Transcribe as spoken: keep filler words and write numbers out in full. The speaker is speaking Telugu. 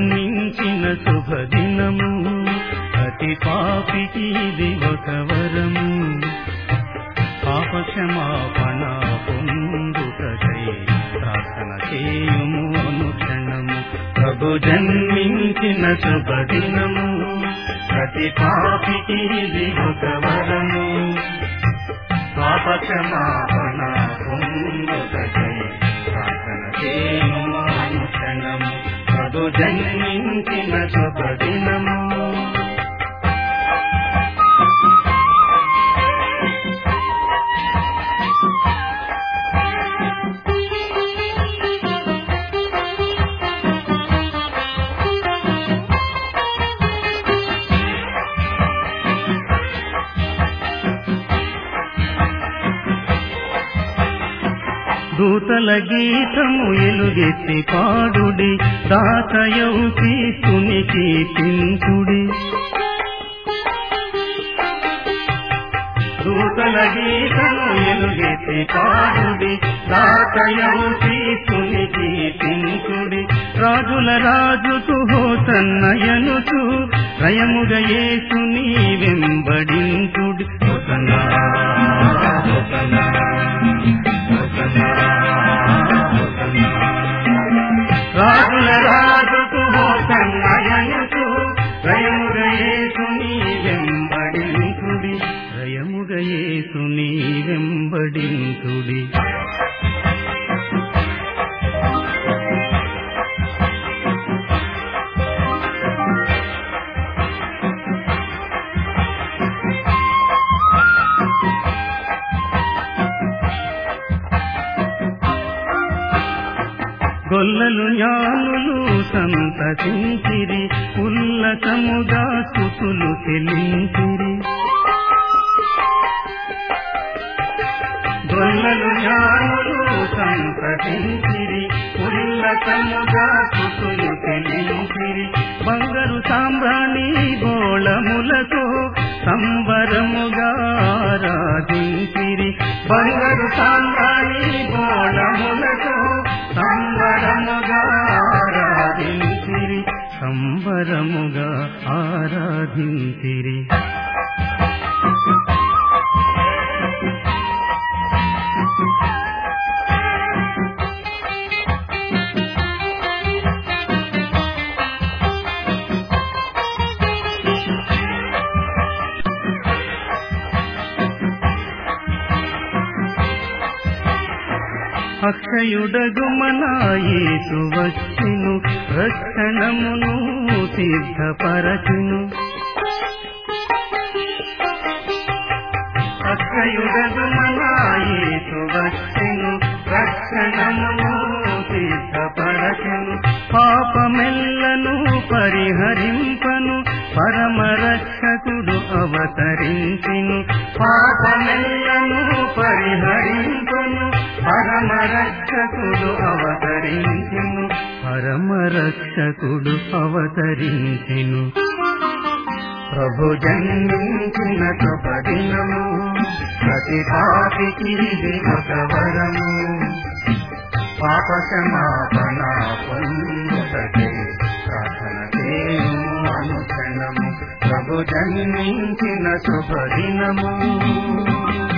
జన్మించిన శుభదినము, ప్రతి పాపికి ఇది ఒక వరము. పాప క్షమాపణ పొందుటకై ప్రార్థన చేయుము అనుక్షణము. ప్రభు జన్మించిన శుభదినము, ప్రతి పాపికి ఇది ఒక వరము. పాప క్షమాపణ పొందుటకై ప్రార్థన చేయుము అనుక్షణము. ప్రభు జన్మించిన శుభదినము. దూతల గీతము ఎలుగెత్తి పాడుడి, దాతయౌ క్రీస్తుని కీర్తించుడి. దూతల గీతము ఎలుగెత్తి పాడుడి, దాతయౌ క్రీస్తుని కీర్తించుడి. రాజుల రాజుకు హోసన్నయనుచు, రయముగ యేసుని వెంబడించుడి. హోసన్నా హోసన్నా రాజుల రాజుకు హోసన్నయనుచు, రయముగ యేసుని వెంబడించుడి. రయముగ యేసుని వెంబడించుడి. గొల్లలు జ్ఞానులు సంతసించిరి, ఉల్లసముగా స్తుతులు చెల్లించిరి. గొల్లలు జ్ఞానులు సంతసించిరి, ఉల్లసముగా స్తుతులు చెల్లించిరి. బంగారు సాంబ్రాణి బోళములతో సంబరముగా ఆరాధించిరి. బంగారు సాంబ్రాణి బోళములతో సంబరముగా ఆరాధించిరి. సంబరముగా ఆరాధించిరి. అక్షయుడగు మన యేసు వచ్చెను, రక్షణమును సిద్ధపరచును. అక్షయుడగు మన యేసు వచ్చెను, రక్షణమును సిద్ధపరచును. పాపమెల్లను పరిహరింపను, పరమ రక్షకుడు అవతరించెను. పాపమెల్లను పరిహరింపను, పరమ రక్షకుడు అవతరించెను. పరమ రక్షకుడు అవతరించెను. ప్రభు జన్మించిన శుభదినము, ప్రతి పాపికి ఇది ఒక వరము. పాప క్షమాపణ పొందుటకై ప్రార్థన చేయుము అనుక్షణము. ప్రభు జన్మించిన శుభదినము.